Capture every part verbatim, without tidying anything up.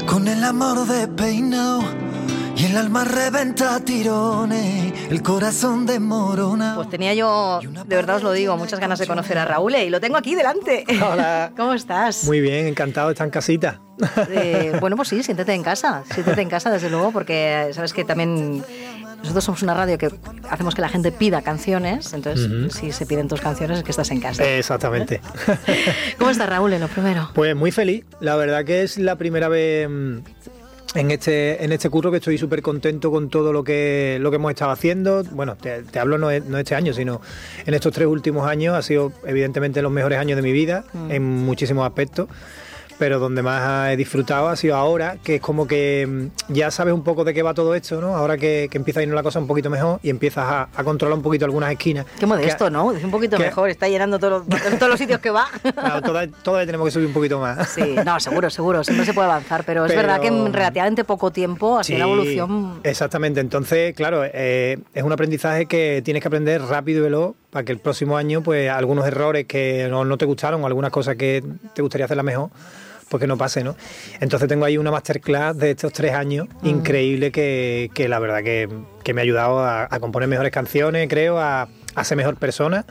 Con el amor despeinado y el alma reventa a tirones, el corazón desmorona. Pues tenía yo, de verdad os lo digo, muchas ganas de conocer a Raúl y lo tengo aquí delante. Hola. ¿Cómo estás? Muy bien, encantado de estar en casita. Eh, bueno, pues sí, siéntete en casa, siéntete en casa desde luego, porque sabes que también nosotros somos una radio que hacemos que la gente pida canciones, entonces uh-huh. si se piden tus canciones es que estás en casa. Exactamente. ¿Cómo está Raúl en lo primero? Pues muy feliz, la verdad que es la primera vez en este en este curro que estoy súper contento con todo lo que lo que hemos estado haciendo. Bueno, te, te hablo no, no este año, sino en estos tres últimos años. Ha sido evidentemente los mejores años de mi vida uh-huh. en muchísimos aspectos, pero donde más he disfrutado ha sido ahora, que es como que ya sabes un poco de qué va todo esto, ¿no? Ahora que, que empieza a ir la cosa un poquito mejor y empiezas a, a controlar un poquito algunas esquinas. Qué modesto, que, ¿no? Es un poquito que, mejor, está llenando todos los, todos los sitios que va. Claro, todavía, todavía tenemos que subir un poquito más. Sí, no, seguro, seguro, siempre se puede avanzar, pero, pero es verdad que en relativamente poco tiempo ha sido sí, una evolución. Exactamente, entonces, claro, eh, es un aprendizaje que tienes que aprender rápido y veloz para que el próximo año, pues, algunos errores que no, no te gustaron o algunas cosas que te gustaría hacerla mejor, pues que no pase, ¿no? Entonces tengo ahí una masterclass de estos tres años mm. increíble que, que la verdad que, que me ha ayudado a, a componer mejores canciones, creo, a, a ser mejor persona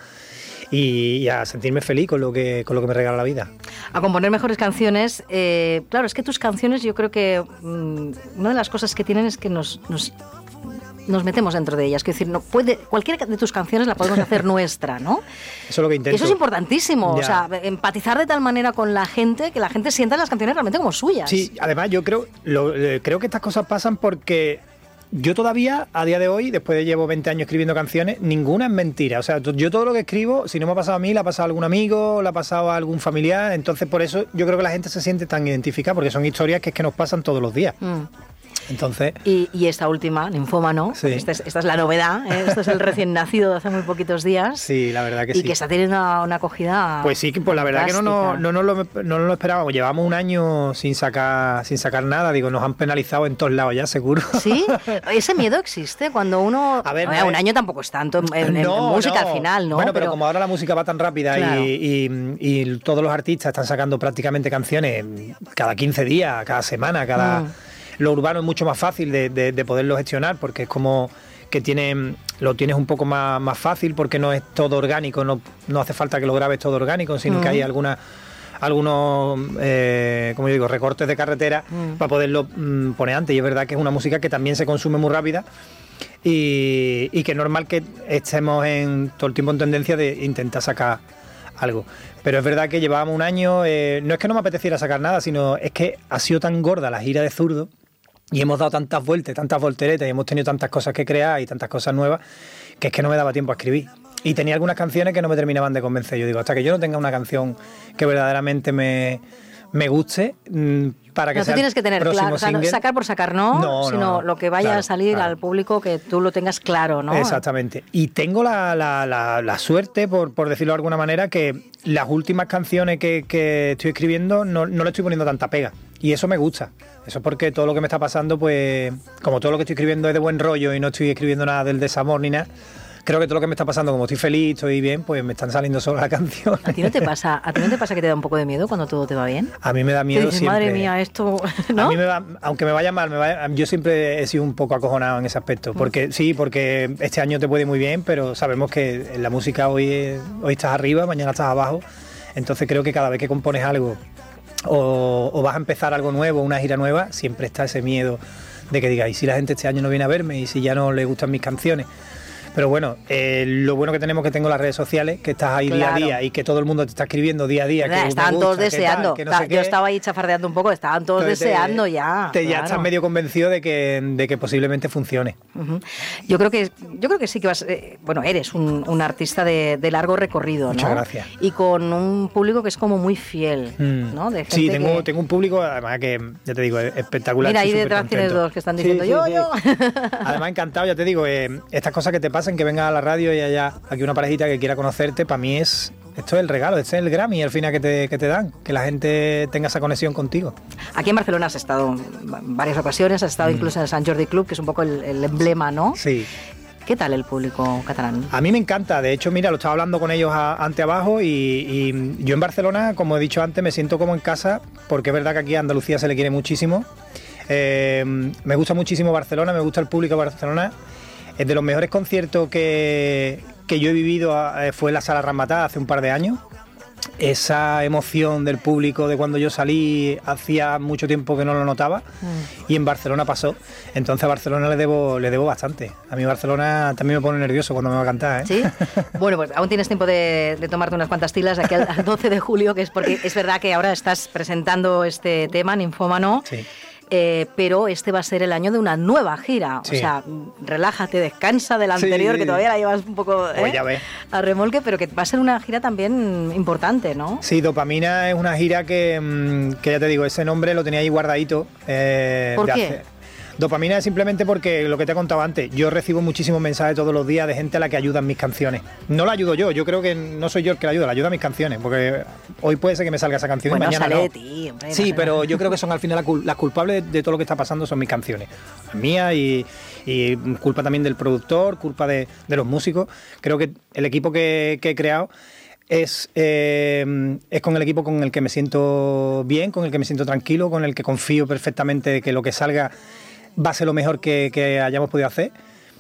y, y a sentirme feliz con lo que con lo que me regala la vida. A componer mejores canciones. Eh, claro, es que tus canciones yo creo que mmm, una de las cosas que tienen es que nos... nos nos metemos dentro de ellas, quiero decir, no puede, cualquiera de tus canciones la podemos hacer nuestra, ¿no? Eso es lo que intento. Eso es importantísimo, ya. O sea, empatizar de tal manera con la gente que la gente sienta las canciones realmente como suyas. Sí, además yo creo, lo, creo que estas cosas pasan porque yo todavía, a día de hoy, después de llevo veinte años escribiendo canciones, ninguna es mentira. O sea, yo todo lo que escribo, si no me ha pasado a mí, la ha pasado a algún amigo, la ha pasado a algún familiar, entonces por eso yo creo que la gente se siente tan identificada, porque son historias que es que nos pasan todos los días. Mm. Entonces, y, y esta última, Ninfómano, sí. esta, es, esta es la novedad, ¿eh? Esto es el recién nacido de hace muy poquitos días. Sí, la verdad que y sí. Y que está teniendo una, una acogida. Pues sí, pues la verdad que no, no, no, no, lo, no nos lo esperábamos. Llevamos un año sin sacar sin sacar nada. Digo, nos han penalizado en todos lados ya, seguro. Sí, ese miedo existe cuando uno. A ver, a ver, un año tampoco es tanto en, en, no, en música no. al final, ¿no? Bueno, pero, pero como ahora la música va tan rápida claro. y, y, y todos los artistas están sacando prácticamente canciones cada quince días, cada semana, cada. Mm. Lo urbano es mucho más fácil de, de, de poderlo gestionar porque es como que tiene, lo tienes un poco más, más fácil porque no es todo orgánico, no, no hace falta que lo grabes todo orgánico, sino uh-huh. que hay alguna, algunos, eh, como yo digo, recortes de carretera uh-huh. para poderlo mm, poner antes. Y es verdad que es una música que también se consume muy rápida y, y que es normal que estemos en todo el tiempo en tendencia de intentar sacar algo. Pero es verdad que llevábamos un año, eh, no es que no me apeteciera sacar nada, sino es que ha sido tan gorda la gira de Zurdo y hemos dado tantas vueltas, tantas volteretas y hemos tenido tantas cosas que crear y tantas cosas nuevas que es que no me daba tiempo a escribir. Y tenía algunas canciones que no me terminaban de convencer. Yo digo, hasta que yo no tenga una canción que verdaderamente me, me guste, para que no, sea tú tienes que tener claro, o sea, no, sacar por sacar no, no sino no, no, lo que vaya claro, a salir claro. al público que tú lo tengas claro, ¿no? Exactamente. Y tengo la, la, la, la suerte, por, por decirlo de alguna manera, que las últimas canciones que, que estoy escribiendo no, no le estoy poniendo tanta pega. Y eso me gusta. Eso es porque todo lo que me está pasando, pues, como todo lo que estoy escribiendo es de buen rollo y no estoy escribiendo nada del desamor ni nada, creo que todo lo que me está pasando, como estoy feliz, estoy bien, pues me están saliendo solo las canciones. ¿A ti no te pasa, a ti no te pasa que te da un poco de miedo cuando todo te va bien? A mí me da miedo dices, siempre. Madre mía, esto, ¿no? A mí me va, aunque me vaya mal, me vaya, yo siempre he sido un poco acojonado en ese aspecto, porque sí, porque este año te puede ir muy bien, pero sabemos que en la música hoy, hoy estás arriba, mañana estás abajo, entonces creo que cada vez que compones algo o, o vas a empezar algo nuevo, una gira nueva, siempre está ese miedo de que digas, ¿y si la gente este año no viene a verme? ¿Y si ya no le gustan mis canciones? Pero bueno, eh, lo bueno que tenemos es que tengo las redes sociales, que estás ahí claro. día a día y que todo el mundo te está escribiendo día a día. Que estaban gusta, todos deseando. Que tal, que no sé Yo estaba ahí chafardeando un poco, estaban todos Entonces deseando te, ya. Te, claro. Ya estás medio convencido de que, de que posiblemente funcione. Uh-huh. Yo creo que yo creo que sí que vas, eh, bueno, eres un, un artista de, de largo recorrido, Muchas ¿no? gracias. Y con un público que es como muy fiel, mm. ¿no? De gente sí, tengo, que... tengo un público, además que, ya te digo, es espectacular. Mira, ahí detrás tienes dos que están diciendo sí, sí, yo, sí. yo. Además, encantado, ya te digo, eh, estas cosas que te pasan, que vengas a la radio y haya aquí una parejita que quiera conocerte, para mí es esto es el regalo, este es el Grammy al final que te, que te dan, que la gente tenga esa conexión contigo. Aquí en Barcelona has estado en varias ocasiones, has estado mm. incluso en el Sant Jordi Club, que es un poco el, el emblema, ¿no? Sí. ¿Qué tal el público catalán? A mí me encanta, de hecho, mira, lo estaba hablando con ellos a, ante abajo y, y yo en Barcelona, como he dicho antes, me siento como en casa, porque es verdad que aquí a Andalucía se le quiere muchísimo. Eh, me gusta muchísimo Barcelona, me gusta el público de Barcelona. Es de los mejores conciertos que, que yo he vivido eh, fue en la Sala Ramatà hace un par de años. Esa emoción del público de cuando yo salí hacía mucho tiempo que no lo notaba mm. y en Barcelona pasó. Entonces a Barcelona le debo, le debo bastante. A mí Barcelona también me pone nervioso cuando me va a cantar, ¿eh? ¿Sí? Bueno, pues aún tienes tiempo de, de tomarte unas cuantas tilas de aquí al, al doce de julio, que es porque es verdad que ahora estás presentando este tema, Ninfómano. Sí. Eh, pero este va a ser el año de una nueva gira. Sí. O sea, relájate, descansa de la anterior, sí, que todavía la llevas un poco pues ¿eh? ya ves. a remolque, pero que va a ser una gira también importante, ¿no? Sí, Dopamina es una gira que, que ya te digo, ese nombre lo tenía ahí guardadito. Eh, ¿Por de qué? Hace... Dopamina es simplemente porque, lo que te he contado antes, yo recibo muchísimos mensajes todos los días de gente a la que ayudan mis canciones. No la ayudo yo, yo creo que no soy yo el que la ayuda, la ayuda a mis canciones, porque hoy puede ser que me salga esa canción bueno, y mañana sale no. de ti, hombre, sí, no pero yo creo que son al final las culpables de, de todo lo que está pasando son mis canciones. Mías y, y culpa también del productor, culpa de, de los músicos. Creo que el equipo que, que he creado es, eh, es con el equipo con el que me siento bien, con el que me siento tranquilo, con el que confío perfectamente de que lo que salga va a ser lo mejor que, que hayamos podido hacer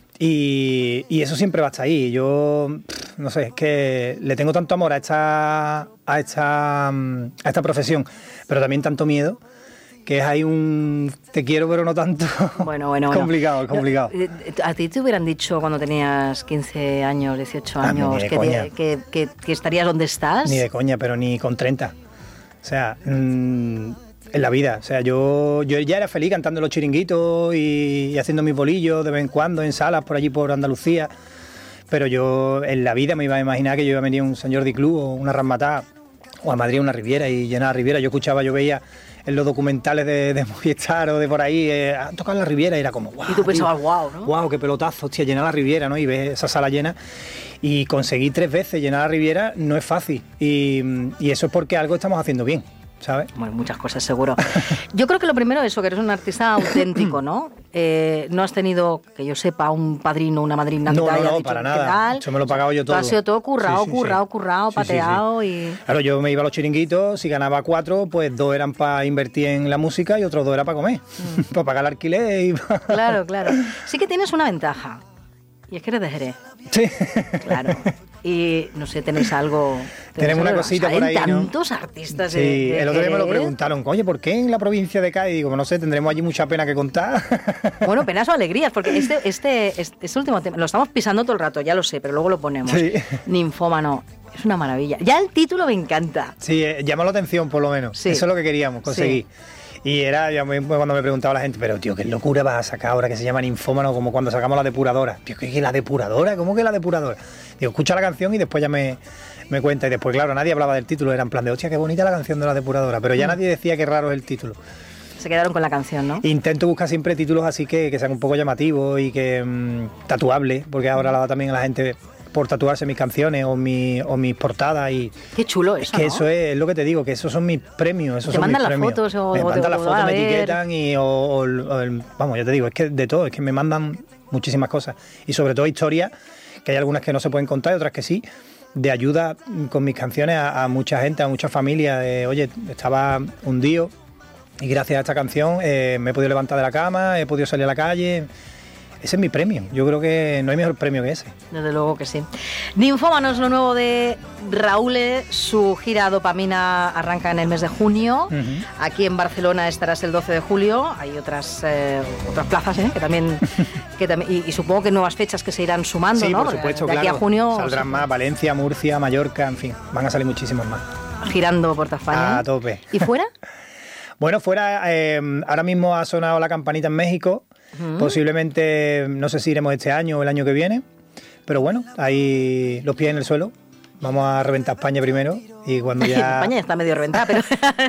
y, y eso siempre va a estar ahí. Yo, no sé, es que le tengo tanto amor a esta, a esta, a esta profesión, pero también tanto miedo, que es ahí un te quiero pero no tanto. Bueno, bueno, es complicado, es complicado. ¿A ti te hubieran dicho cuando tenías quince años, dieciocho años, que, te, que, que, que estarías donde estás? Ni de coña, pero ni con treinta. O sea... Mmm, en la vida, o sea, yo, yo ya era feliz cantando los chiringuitos y, y haciendo mis bolillos de vez en cuando en salas por allí por Andalucía, pero yo en la vida me iba a imaginar que yo iba a venir a un San Jordi Club o una Ramatà o a Madrid a una Riviera y llenar la Riviera. Yo escuchaba, yo veía en los documentales de, de Movistar o de por ahí, eh, a tocar la Riviera y era como, wow. Y tú pensabas, wow, ¿no? Wow, qué pelotazo, hostia, llenar la Riviera, ¿no? Y ves esa sala llena. Y conseguir tres veces llenar la Riviera no es fácil y, y eso es porque algo estamos haciendo bien, ¿sabes? Bueno, muchas cosas seguro. Yo creo que lo primero es eso, que eres un artista auténtico, ¿no? Eh, no has tenido, que yo sepa, un padrino, una madrina que no, te haya no, no, dicho para qué nada. tal. Eso me lo he pagado yo todo. Todo ha sido todo currado, sí, sí, currado, sí. currado, sí, pateado sí, sí. y... Claro, yo me iba a los chiringuitos, si ganaba cuatro, pues dos eran para invertir en la música y otros dos eran para comer, mm. para pagar el alquiler y... Claro, claro. Sí que tienes una ventaja, y es que eres de Jerez. Sí. Claro. Y no sé, tenéis algo... Tenemos una cosita o sea, por ahí, hay ¿no? tantos artistas de, Sí, de el otro día me lo Jerez. preguntaron, oye, ¿por qué en la provincia de Cádiz? Digo, no sé, tendremos allí mucha pena que contar. Bueno, penas o alegrías, porque este, este, este, este último tema, lo estamos pisando todo el rato, ya lo sé, pero luego lo ponemos. Sí. Ninfómano, es una maravilla. Ya el título me encanta. Sí, eh, llamó la atención por lo menos. Sí. Eso es lo que queríamos conseguir. Sí. Y era, ya me, cuando me preguntaba la gente, pero tío, qué locura vas a sacar ahora que se llama Ninfómano, como cuando sacamos la depuradora. Tío, ¿qué es la depuradora? ¿Cómo que la depuradora? Digo, escucha la canción y después ya me, me cuenta. Y después, claro, nadie hablaba del título, era en plan de, hostia, qué bonita la canción de la depuradora. Pero ya mm. nadie decía que raro es el título. Se quedaron con la canción, ¿no? Intento buscar siempre títulos así que, que sean un poco llamativos y que mmm, tatuables, porque ahora la da también a la gente por tatuarse mis canciones o, mi, o mis portadas y qué chulo eso, que ¿no? eso es, es lo que te digo, que esos son mis premios, esos te son mandan mis las premios. fotos o me o mandan te, las o fotos, me ver. etiquetan y o, o, o el, vamos, ya te digo, es que de todo, es que me mandan muchísimas cosas y sobre todo historias, que hay algunas que no se pueden contar y otras que sí, de ayuda con mis canciones a, a mucha gente, a muchas familias, de, oye, estaba hundido y gracias a esta canción eh, me he podido levantar de la cama, he podido salir a la calle. Ese es mi premio. Yo creo que no hay mejor premio que ese. Desde luego que sí. Ninfómanos, lo nuevo de Raúl. Su gira Dopamina arranca en el mes de junio. Uh-huh. Aquí en Barcelona estarás el doce de julio. Hay otras eh, otras plazas ¿eh? que también... que también y, y supongo que nuevas fechas que se irán sumando, sí, ¿no? por supuesto, de aquí claro. a junio... Saldrán más. Valencia, Murcia, Mallorca, en fin. Van a salir muchísimos más. Girando por toda España. A tope. ¿Y fuera? Bueno, fuera... Eh, ahora mismo ha sonado la campanita en México. Uh-huh. Posiblemente, no sé si iremos este año o el año que viene, pero bueno, ahí los pies en el suelo. Vamos a reventar España primero y cuando ya... España ya está medio reventada, pero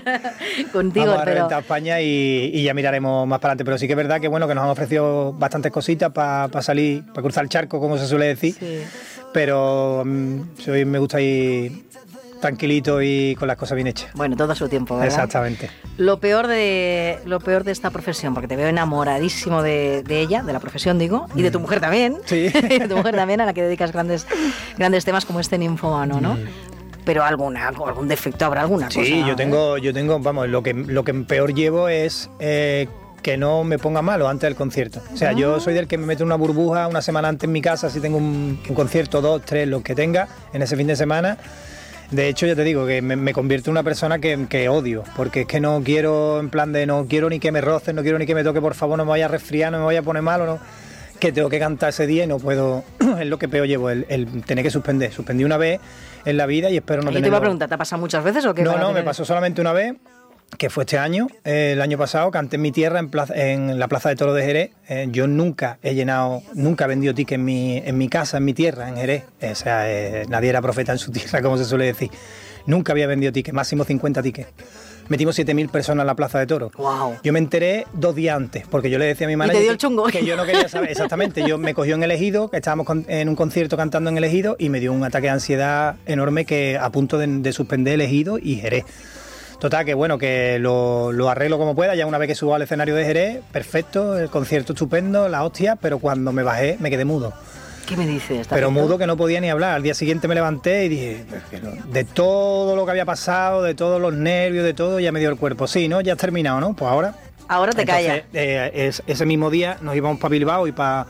contigo. Vamos a pero... reventar España y, y ya miraremos más para adelante. Pero sí que es verdad que bueno que nos han ofrecido bastantes cositas para pa salir, para cruzar el charco, como se suele decir. Sí. Pero um, soy, me gusta ir tranquilito y con las cosas bien hechas. Bueno, todo a su tiempo, ¿verdad? Exactamente. Lo peor de, lo peor de esta profesión, porque te veo enamoradísimo de, de ella, de la profesión digo, y de tu mujer también. Sí. Y de tu mujer también, a la que dedicas grandes, grandes temas como este ninfómano, ¿no? Mm. Pero alguna, algún defecto habrá, alguna sí, cosa. Sí, yo tengo, yo tengo, vamos, lo que, lo que peor llevo es eh, que no me ponga malo antes del concierto. O sea, ah. yo soy del que me meto en una burbuja una semana antes en mi casa, si tengo un, un concierto, dos, tres, los que tenga, en ese fin de semana. De hecho, ya te digo que me, me convierto en una persona que, que odio, porque es que no quiero, en plan de no quiero ni que me rocen, no quiero ni que me toque, por favor, no me vaya a resfriar, no me vaya a poner malo, no. Que tengo que cantar ese día y no puedo, es lo que peor llevo, el, el tener que suspender. Suspendí una vez en la vida y espero no tener. Yo te iba a preguntar, ¿te ha pasado muchas veces o qué? No, no, tener... me pasó solamente una vez, que fue este año, eh, el año pasado, canté en mi tierra, en, plaza, en la Plaza de Toros de Jerez. Eh, yo nunca he llenado, nunca he vendido tickets en mi, en mi casa, en mi tierra, en Jerez. O sea, eh, nadie era profeta en su tierra, como se suele decir. Nunca había vendido tickets, máximo cincuenta tickets. Metimos siete mil personas en la Plaza de Toros. Wow. Yo me enteré dos días antes, porque yo le decía a mi manager ¿Y te dio el chungo? Que, que yo no quería saber. Exactamente, yo me cogió en el Ejido, que estábamos con, en un concierto cantando en el Ejido, y me dio un ataque de ansiedad enorme que a punto de, de suspender el Ejido y Jerez. Total, que bueno, que lo, lo arreglo como pueda, ya una vez que subo al escenario de Jerez, perfecto, el concierto estupendo, la hostia, pero cuando me bajé me quedé mudo. ¿Qué me dices? Pero mudo que no podía ni hablar. Al día siguiente me levanté y dije, de todo lo que había pasado, de todos los nervios, de todo, ya me dio el cuerpo. Sí, ¿no? Ya has terminado, ¿no? Pues ahora... Ahora te callas. Eh, es, ese mismo día nos íbamos para Bilbao y para...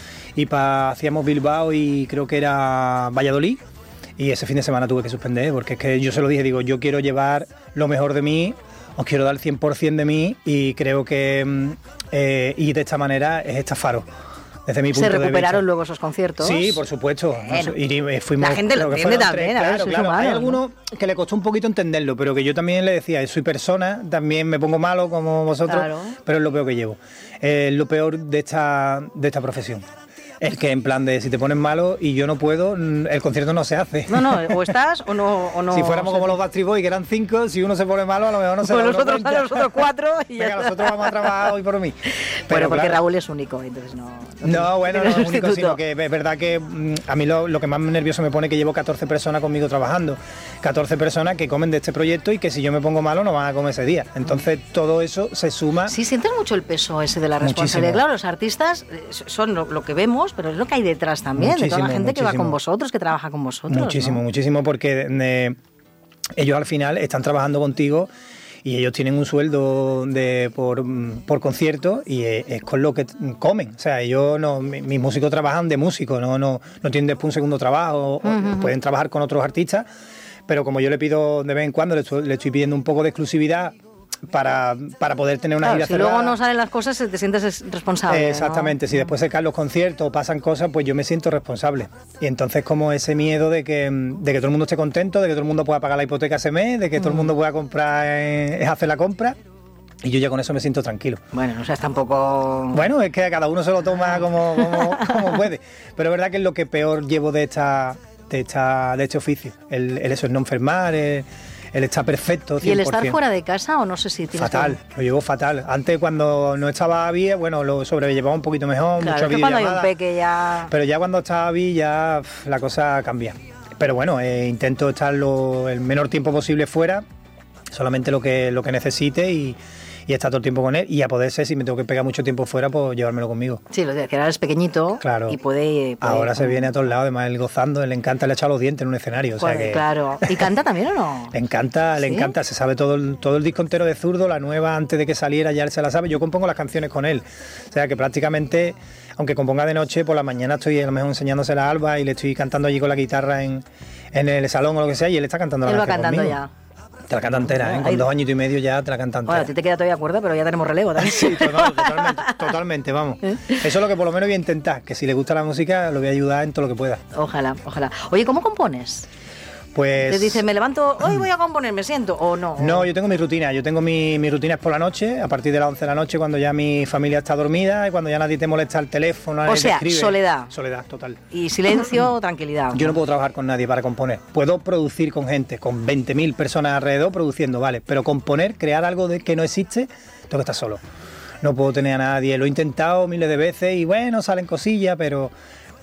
Y para hacíamos Bilbao y creo que era Valladolid. Y ese fin de semana tuve que suspender, porque es que yo se lo dije, digo, yo quiero llevar lo mejor de mí, os quiero dar el cien por ciento de mí y creo que... Eh, y de esta manera es estafaros. Desde mi punto ¿Se recuperaron de luego esos conciertos? Sí, por supuesto. Bueno, y fuimos, la gente lo entiende también. Tres, claro, claro. Humano, hay algunos ¿no? que le costó un poquito entenderlo, pero que yo también le decía, soy persona, también me pongo malo como vosotros, claro. pero es lo peor que llevo. Es lo peor de esta, de esta profesión. El que en plan de si te pones malo y yo no puedo, el concierto no se hace. No, no, o estás o no. O no si fuéramos como los Backstreet Boys, que eran cinco, si uno se pone malo, a lo mejor no se pues los otros salen los otros cuatro y venga, ya nosotros vamos a trabajar hoy por mí. Pero bueno, porque claro, Raúl es único, entonces no. No, no bueno, no es único, sino que es verdad que mm, a mí lo, lo que más nervioso me pone es que llevo catorce personas conmigo trabajando. catorce personas que comen de este proyecto y que si yo me pongo malo no van a comer ese día. Entonces todo eso se suma. Sí, sientes mucho el peso ese de la responsabilidad. Muchísimo. Claro, los artistas son lo, lo que vemos, pero es lo que hay detrás también, muchísimo, de toda la gente muchísimo. que va con vosotros, que trabaja con vosotros. Muchísimo, ¿no? muchísimo, porque eh, ellos al final están trabajando contigo y ellos tienen un sueldo de por, por concierto y es, es con lo que comen. O sea, ellos no, mis músicos trabajan de músicos, no, no, no tienen después un segundo trabajo, uh-huh. pueden trabajar con otros artistas, pero como yo le pido de vez en cuando, le estoy, le estoy pidiendo un poco de exclusividad para, para poder tener una claro, gira si cerrada. luego no salen las cosas, te sientes responsable. Exactamente, ¿no? Si después se caen los conciertos o pasan cosas, pues yo me siento responsable. Y entonces como ese miedo de que, de que todo el mundo esté contento, de que todo el mundo pueda pagar la hipoteca ese mes, de que mm. todo el mundo pueda comprar, eh, hacer la compra. Y yo ya con eso me siento tranquilo. Bueno, o sea, es tampoco... Bueno, es que cada uno se lo toma como, como, como puede. Pero es verdad que es lo que peor llevo de esta, de esta, de este oficio. El, el eso, el no enfermar, el... Él está perfecto, cien por ciento. ¿Y el estar fuera de casa o no sé si tienes fatal, que... lo llevo fatal. Antes cuando no estaba bien, bueno, lo sobrellevaba un poquito mejor, claro, mucho es que cuando hay un peque ya... Pero ya cuando estaba bien ya pff, la cosa cambia. Pero bueno, eh, intento estar lo, el menor tiempo posible fuera, solamente lo que, lo que necesite y... y estar todo el tiempo con él, y a poder ser, si me tengo que pegar mucho tiempo fuera, pues llevármelo conmigo. Sí, lo de que ahora es pequeñito, claro. y puede... puede ahora con... se viene a todos lados, además él gozando, él le encanta, le echa los dientes en un escenario, o sea que... Claro, ¿y canta también o no? Le encanta, ¿sí? le encanta, se sabe todo el, todo el disco entero de Zurdo, la nueva antes de que saliera ya él se la sabe, yo compongo las canciones con él, o sea que prácticamente, aunque componga de noche, por la mañana estoy a lo mejor enseñándose a Alba y le estoy cantando allí con la guitarra en, en el salón o lo que sea, y él está cantando la canción conmigo. Él va cantando ya. Te la canta entera, ¿eh? Con dos años y medio ya te la canta entera. Bueno, a ti te queda todavía cuerda, pero ya tenemos relevo también. Sí, total, totalmente, totalmente, vamos. ¿Eh? Eso es lo que por lo menos voy a intentar, que si le gusta la música lo voy a ayudar en todo lo que pueda. Ojalá, ojalá. Oye, ¿cómo compones? Pues... Te dices, me levanto, hoy voy a componer, me siento, o no. No, yo tengo mi rutina, yo tengo mi, mi rutina es por la noche, a partir de las once de la noche, cuando ya mi familia está dormida y cuando ya nadie te molesta el teléfono, nadie o sea, te escribe. soledad. Soledad, total. Y silencio o tranquilidad. Yo no puedo trabajar con nadie para componer. Puedo producir con gente, con veinte mil personas alrededor produciendo, vale, pero componer, crear algo de que no existe, tengo que estar solo. No puedo tener a nadie, lo he intentado miles de veces y bueno, salen cosillas, pero...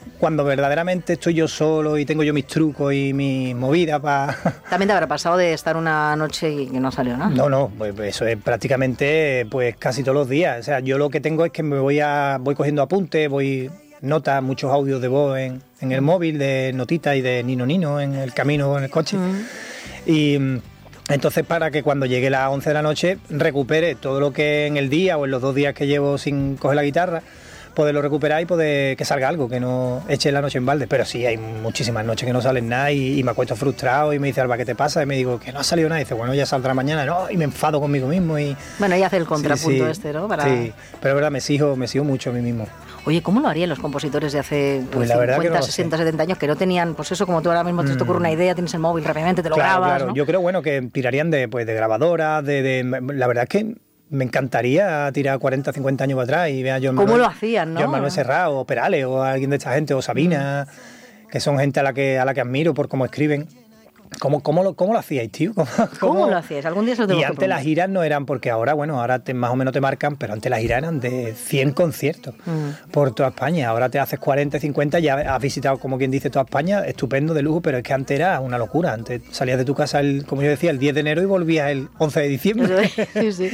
cuando verdaderamente estoy yo solo y tengo yo mis trucos y mis movidas para... También te habrá pasado de estar una noche y que no salió nada. No, no, pues eso es prácticamente pues casi todos los días. O sea, yo lo que tengo es que me voy a voy cogiendo apuntes, voy notas, muchos audios de voz en, en el móvil, de notitas y de Nino Nino en el camino o en el coche. Mm. Y entonces para que cuando llegue las once de la noche recupere todo lo que en el día o en los dos días que llevo sin coger la guitarra, poderlo recuperar y poder que salga algo, que no eche la noche en balde. Pero sí, hay muchísimas noches que no salen nada y, y me acuesto frustrado y me dice, Alba, ¿qué te pasa? Y me digo, que no ha salido nada. Y dice, bueno, ya saldrá mañana. No, y me enfado conmigo mismo. Y bueno, y hace el contrapunto sí, sí, este, ¿no? Para... Sí, pero es verdad, me exijo, me exijo mucho a mí mismo. Oye, ¿cómo lo harían los compositores de hace pues la verdad cincuenta, que no sesenta, setenta años que no tenían, pues eso, como tú ahora mismo te, te ocurre una idea, tienes el móvil, rápidamente te lo claro, grabas, claro. ¿no? Yo creo, bueno, que tirarían de, pues, de grabadoras, de, de... La verdad es que me encantaría tirar cuarenta, cincuenta años para atrás y ver a Joan ¿Cómo Manuel, lo hacían, no? Joan Manuel Serrat o Perales o alguien de esta gente, o Sabina, mm. que son gente a la que a la que admiro por cómo escriben. ¿Cómo, cómo, lo, ¿Cómo lo hacíais, tío? ¿Cómo, cómo, ¿Cómo lo hacíais? Algún día se lo tengo Y que antes las giras no eran, porque ahora, bueno, ahora te, más o menos te marcan, pero antes las giras eran de cien conciertos mm. por toda España. Ahora te haces cuarenta, cincuenta, ya has visitado, como quien dice, toda España, estupendo, de lujo, pero es que antes era una locura. Antes salías de tu casa, el, como yo decía, el diez de enero y volvías el once de diciembre. Sí, sí.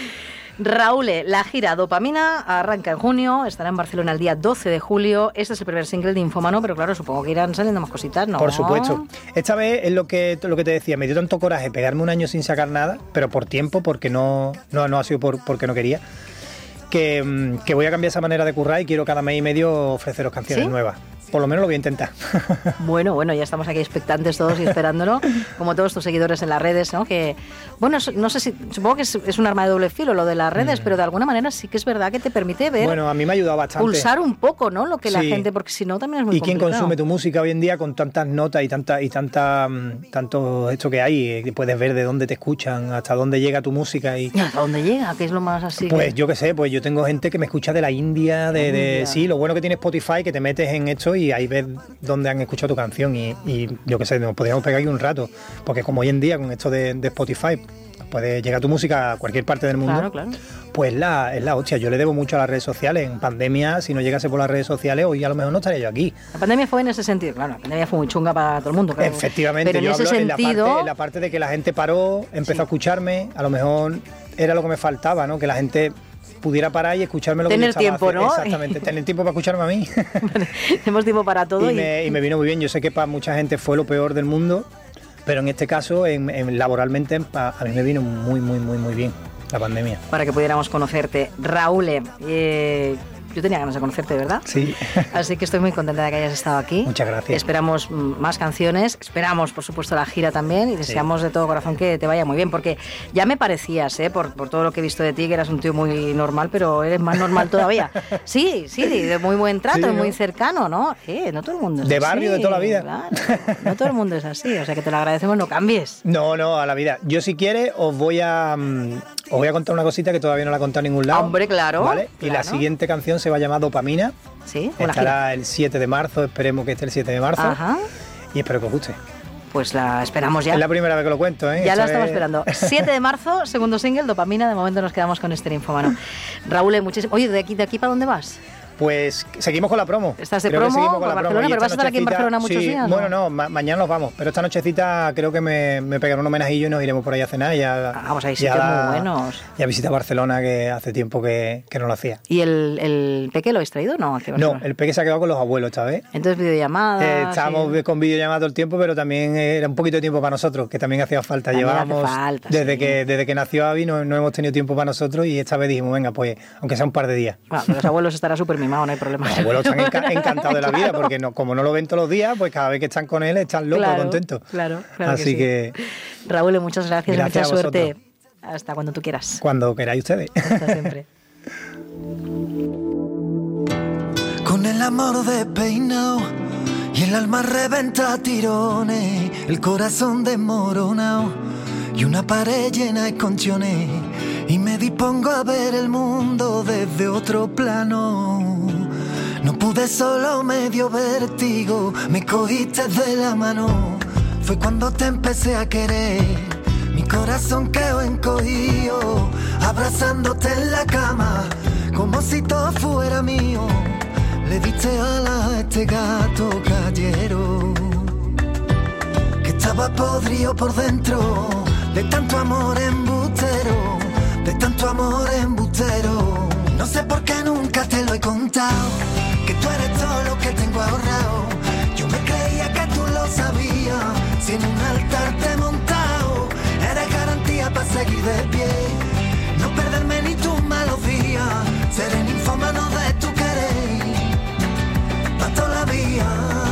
Raúl, la gira Dopamina arranca en junio, estará en Barcelona el día doce de julio. Este es el primer single de Infómano, pero claro, supongo que irán saliendo más cositas, ¿no? Por supuesto. Esta vez es lo que, lo que te decía, me dio tanto coraje pegarme un año sin sacar nada, pero por tiempo, porque no, no, no ha sido por, porque no quería, que, que voy a cambiar esa manera de currar y quiero cada mes y medio ofreceros canciones ¿Sí? nuevas. Por lo menos lo voy a intentar. Bueno, bueno, ya estamos aquí expectantes todos y esperándolo, como todos tus seguidores en las redes, ¿no? Que, bueno, no sé si, supongo que es, es un arma de doble filo lo de las redes, mm. pero de alguna manera sí que es verdad que te permite ver... Bueno, a mí me ha ayudado bastante. Pulsar un poco, ¿no? Lo que sí. la gente, porque si no también es muy ¿Y complicado. ¿Y quién consume tu música hoy en día con tantas notas y tanta y tanta tanto esto que hay? Que puedes ver de dónde te escuchan, hasta dónde llega tu música y... ¿Y hasta dónde llega? ¿Qué es lo más así? Pues que... yo qué sé, pues yo tengo gente que me escucha de la India, de, de India. Sí, lo bueno que tiene Spotify, que te metes en esto y ahí ves dónde han escuchado tu canción y, y yo qué sé, nos podríamos pegar aquí un rato, porque como hoy en día con esto de, de Spotify puede llegar tu música a cualquier parte del mundo, claro, claro. pues la, es la hostia. Yo le debo mucho a las redes sociales. En pandemia, si no llegase por las redes sociales, hoy a lo mejor no estaría yo aquí. La pandemia fue en ese sentido, claro, la pandemia fue muy chunga para todo el mundo. Claro. Efectivamente, pero en yo ese hablo sentido... en, la parte, en la parte de que la gente paró, empezó sí. a escucharme, a lo mejor era lo que me faltaba, ¿no? Que la gente pudiera parar y escucharme lo tener que yo estaba tiempo, ¿no? Exactamente, tener tiempo para escucharme a mí. Tenemos tiempo para todo. Y, y... Me, y me vino muy bien. Yo sé que para mucha gente fue lo peor del mundo, pero en este caso, en, en, laboralmente, a mí me vino muy, muy, muy, muy bien la pandemia. Para que pudiéramos conocerte. Raúl, eh, yo tenía ganas de conocerte, ¿verdad? Sí. Así que estoy muy contenta de que hayas estado aquí. Muchas gracias. Esperamos más canciones, esperamos, por supuesto, la gira también y deseamos sí. de todo corazón que te vaya muy bien, porque ya me parecías, ¿eh? por, por todo lo que he visto de ti, que eras un tío muy normal, pero eres más normal todavía. Sí, sí, de muy buen trato, sí, ¿no? muy cercano, ¿no? Eh, no todo el mundo es de así. De barrio, de toda la vida. Claro, no todo el mundo es así, o sea que te lo agradecemos, no cambies. No, no, a la vida. Yo si quieres os voy a... Um, os voy a contar una cosita que todavía no la he contado en ningún lado. Hombre, claro. ¿Vale? Claro. Y la siguiente canción se va a llamar Dopamina. Sí, estará el siete de marzo, esperemos que esté el siete de marzo. Ajá. Y espero que os guste. Pues la esperamos ya. Es la primera vez que lo cuento, ¿eh? Ya Esto la estamos es... esperando. siete de marzo, segundo single, Dopamina. De momento nos quedamos con este Infómano. Raúl, muchísimo. Oye, ¿de aquí, de aquí para dónde vas? Pues seguimos con la promo. ¿Estás de creo promo? Que seguimos con la Barcelona, promo. ¿Pero vas a estar aquí en Barcelona muchos sí, días? Bueno, no, no ma mañana nos vamos. Pero esta nochecita creo que me, me pegaré un homenajillo y nos iremos por ahí a cenar. Ya, ah, pues ahí sí que muy buenos. Y a visitar Barcelona, que hace tiempo que, que no lo hacía. ¿Y el, el peque lo habéis traído? No, no, el peque se ha quedado con los abuelos esta vez. Entonces videollamadas. Eh, estábamos sí. con videollamadas todo el tiempo, pero también era un poquito de tiempo para nosotros, que también hacía falta. También Llevábamos hace falta, desde, sí. que, desde que nació Avi no, no hemos tenido tiempo para nosotros y esta vez dijimos, venga, pues aunque sea un par de días. Bueno, pero los abuelos estarán súper mimados, no hay problema. Los abuelos están encantados encantados de la vida, claro. porque no, como no lo ven todos los días, pues cada vez que están con él están locos, claro, contentos. Claro, claro. Así que, sí. que... Raúl, muchas gracias, gracias mucha suerte. Hasta cuando tú quieras. Cuando queráis ustedes. Hasta siempre. Con el amor despeinado y el alma reventa a tirones, el corazón desmoronado y una pared llena de esconciones, y me dispongo a ver el mundo desde otro plano. No pude, solo me dio vértigo, me cogiste de la mano. Fue cuando te empecé a querer, mi corazón quedó encogido, abrazándote en la cama, como si todo fuera mío. le diste ala a este gato callero que estaba podrido por dentro de tanto amor embustero, de tanto amor embustero. No sé por qué nunca te lo he contado, que tú eres todo lo que tengo ahorrado. Yo me creía que tú lo sabías, si en un altar te he montado, eres garantía para seguir de pie, no perderme ni tus malos días, seré ninfómano de tu querer, pa' toda la vida.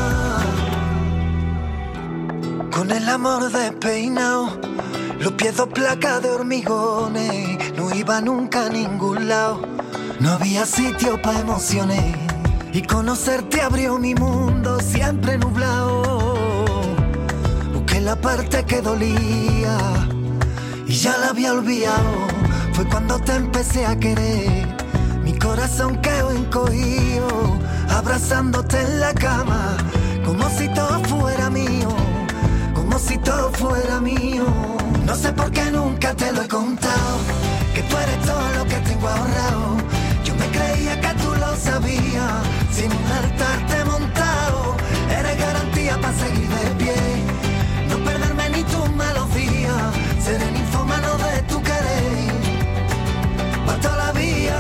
Con el amor despeinado, los pies dos placas de hormigones, no iba nunca a ningún lado, no había sitio para emociones, y conocerte abrió mi mundo siempre nublado. Busqué la parte que dolía y ya la había olvidado. Fue cuando te empecé a querer, mi corazón quedó encogido, abrazándote en la cama, como si todo fuera mío, como si todo fuera mío. No sé por qué nunca te lo he contado, que tú eres todo lo que tengo ahorrado. Yo me creía que tú lo sabías, sin un altar te he montado, eres garantía para seguir de pie, no perderme ni tus malos días, seré ninfómano de tu querer, pa' toda la vida.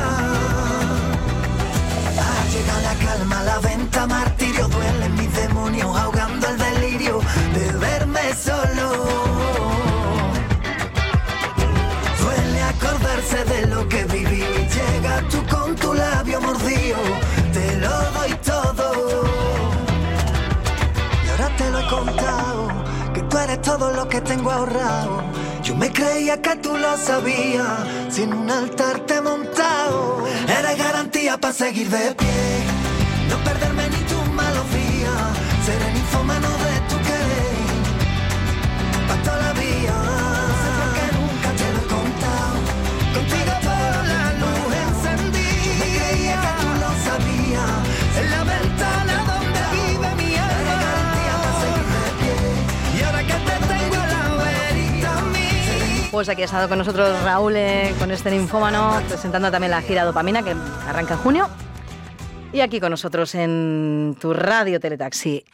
Ha llegado la calma, la venta, martirio, duelen mis demonios, ahogando el delirio de verme solo. Acordarse de lo que viví, llega tú con tu labio mordido, te lo doy todo. Y ahora te lo he contado, que tú eres todo lo que tengo ahorrado. Yo me creía que tú lo sabías, sin un altar te he montado, eres garantía para seguir de pie, no perderme ni tus malos días, seré ninfómano de tu querer, pa' toda la vida. Contigo por la luz encendí, yo me creía que tú lo sabías, en la ventana donde vive mi alma, garantía para seguir de pie, y ahora que te tengo a la verita a mí. Pues aquí ha estado con nosotros Raúl eh, con este ninfómano, presentando también la gira Dopamina, que arranca en junio, y aquí con nosotros en tu Radio Teletaxi.